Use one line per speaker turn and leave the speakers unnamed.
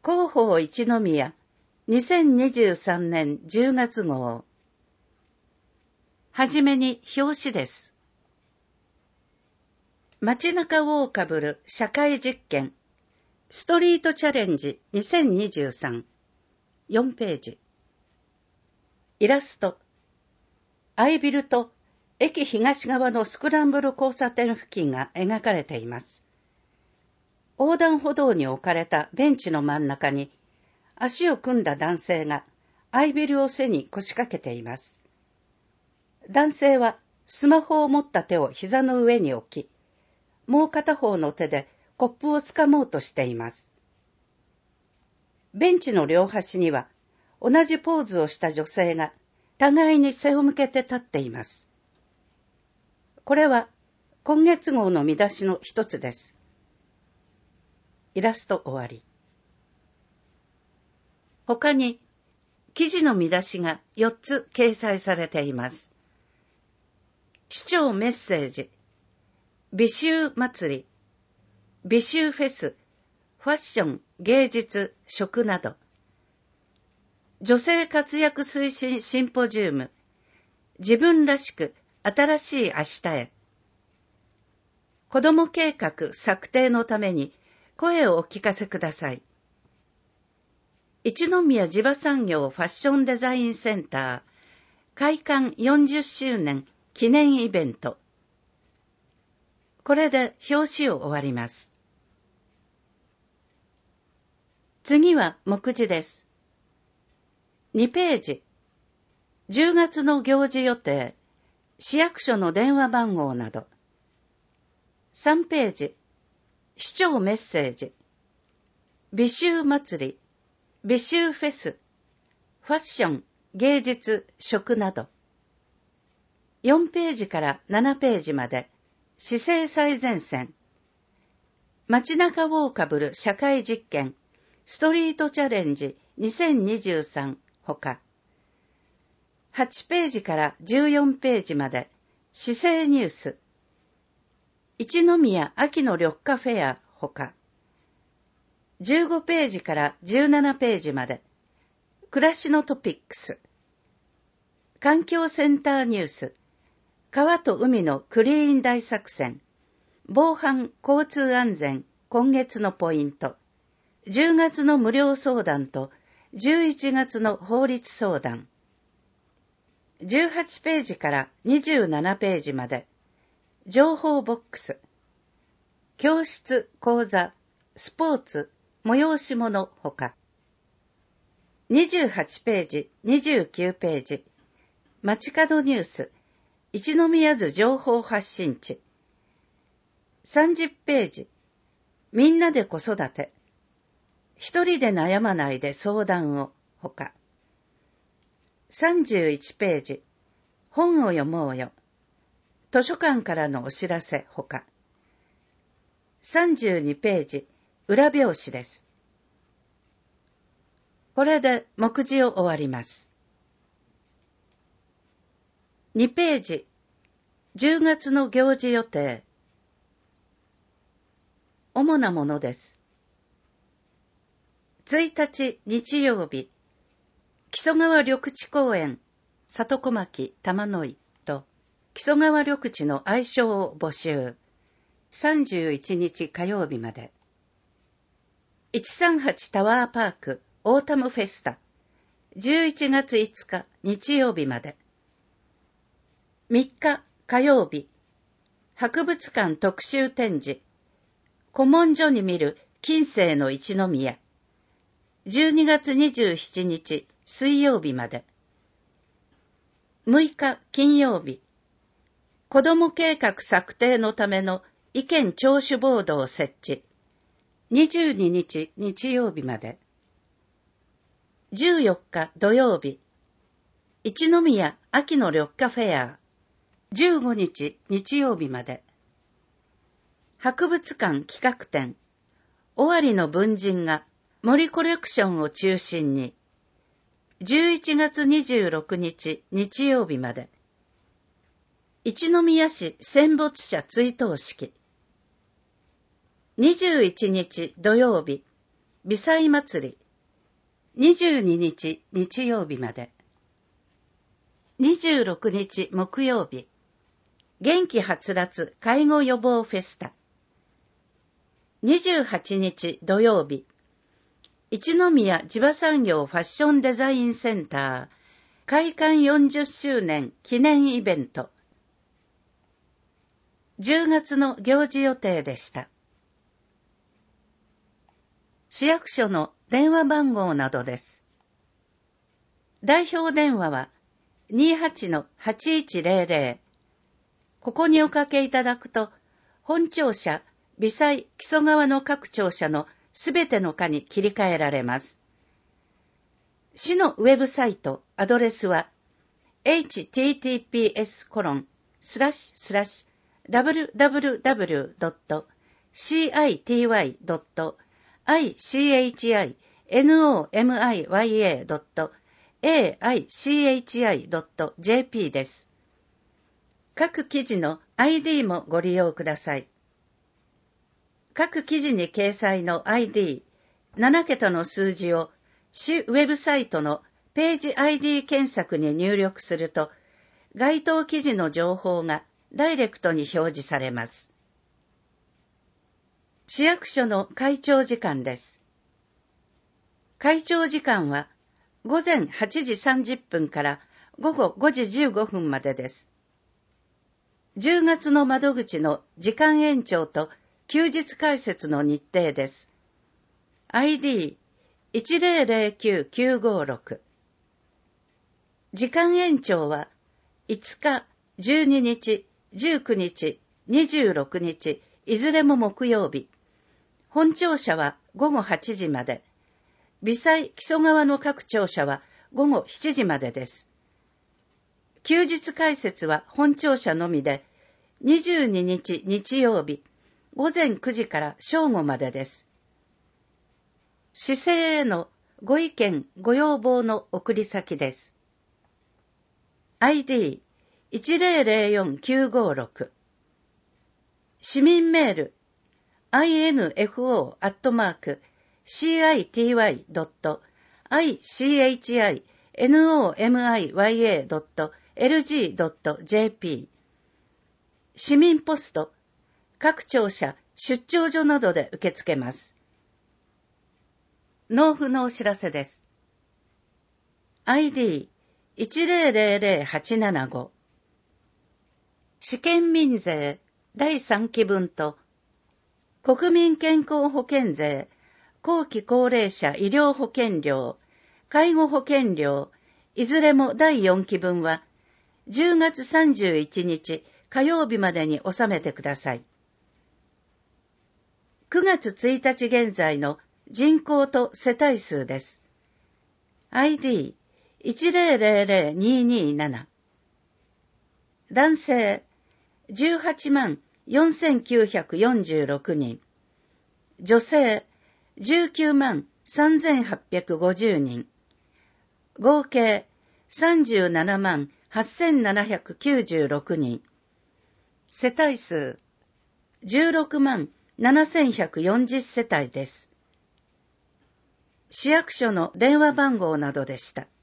広報一宮2023年10月号。はじめに表紙です。街中をかぶる社会実験ストリートチャレンジ2023 4ページ。イラスト。アイビルと駅東側のスクランブル交差点付近が描かれています。横断歩道に置かれたベンチの真ん中に足を組んだ男性がアイビルを背に腰掛けています。男性はスマホを持った手を膝の上に置き、もう片方の手でコップをつかもうとしています。ベンチの両端には同じポーズをした女性が互いに背を向けて立っています。これは今月号の見出しの一つです。イラスト終わり。他に記事の見出しが4つ掲載されています。市長メッセージ、美醜祭り、美醜フェス、ファッション、芸術、食など、女性活躍推進シンポジウム、自分らしく新しい明日へ、子ども計画策定のために声をお聞かせください。一宮地場産業ファッションデザインセンター開館40周年記念イベント。これで表紙を終わります。次は目次です。2ページ。10月の行事予定、市役所の電話番号など。3ページ。市長メッセージ、美醜祭り、美醜フェス、ファッション、芸術、食など。4ページから7ページまで、市政最前線。街中をかぶる社会実験、ストリートチャレンジ2023ほか。8ページから14ページまで、市政ニュース。一宮秋の緑化フェアほか。15ページから17ページまで、暮らしのトピックス。環境センターニュース。川と海のクリーン大作戦。防犯交通安全今月のポイント。10月の無料相談と11月の法律相談。18ページから27ページまで、情報ボックス。教室、講座、スポーツ、催し物ほか。28ページ、29ページ、街角ニュース、一宮津情報発信地。30ページ、みんなで子育て。一人で悩まないで相談をほか。31ページ、本を読もうよ。図書館からのお知らせほか。32ページ、裏表紙です。これで目次を終わります。2ページ、10月の行事予定。主なものです。1日日曜日、木曽川緑地公園、里小牧玉の井と木曽川緑地の愛称を募集。31日火曜日まで。138タワーパークオータムフェスタ。11月5日日曜日まで。3日火曜日。博物館特集展示。古文書に見る近世の一宮。12月27日水曜日まで。6日金曜日。子ども計画策定のための意見聴取ボードを設置。22日日曜日まで。14日土曜日。一宮秋の緑化フェア。15日日曜日まで。博物館企画展。尾張の文人が森コレクションを中心に。11月26日日曜日まで。一宮市戦没者追悼式。21日土曜日、 微祭祭り、22日日曜日まで。26日木曜日、元気はつらつ介護予防フェスタ。28日土曜日、一宮地場産業ファッションデザインセンター開館40周年記念イベント。10月の行事予定でした。市役所の電話番号などです。代表電話は 28-8100。ここにおかけいただくと、本庁舎、微祭木曽川の各庁舎のすべての課に切り替えられます。市のウェブサイト、アドレスは https://www.city.icinomiya.aichi.jp です。各記事の ID もご利用ください。各記事に掲載の ID、7桁の数字を市ウェブサイトのページ ID 検索に入力すると、該当記事の情報がダイレクトに表示されます。市役所の開庁時間です。開庁時間は午前8時30分から午後5時15分までです。10月の窓口の時間延長と休日開設の日程です。ID1009-956。時間延長は5日、12日、19日、26日、いずれも木曜日。本庁舎は午後8時まで。微祭木曽川の各庁舎は午後7時までです。休日開設は本庁舎のみで、22日日曜日、午前9時から正午までです。市政へのご意見、ご要望の送り先です。ID1004-956。市民メール info@city.ichinomiya.lg.jp 市民ポスト、各庁舎、出張所などで受け付けます。納付のお知らせです。ID10000875 市県民税第3期分と国民健康保険税、後期高齢者医療保険料、介護保険料、いずれも第4期分は10月31日火曜日までに納めてください。9月1日現在の人口と世帯数です。ID100227。男性184,946人。女性193,850人。合計378,796人。世帯数167,140世帯です。市役所の電話番号などでした。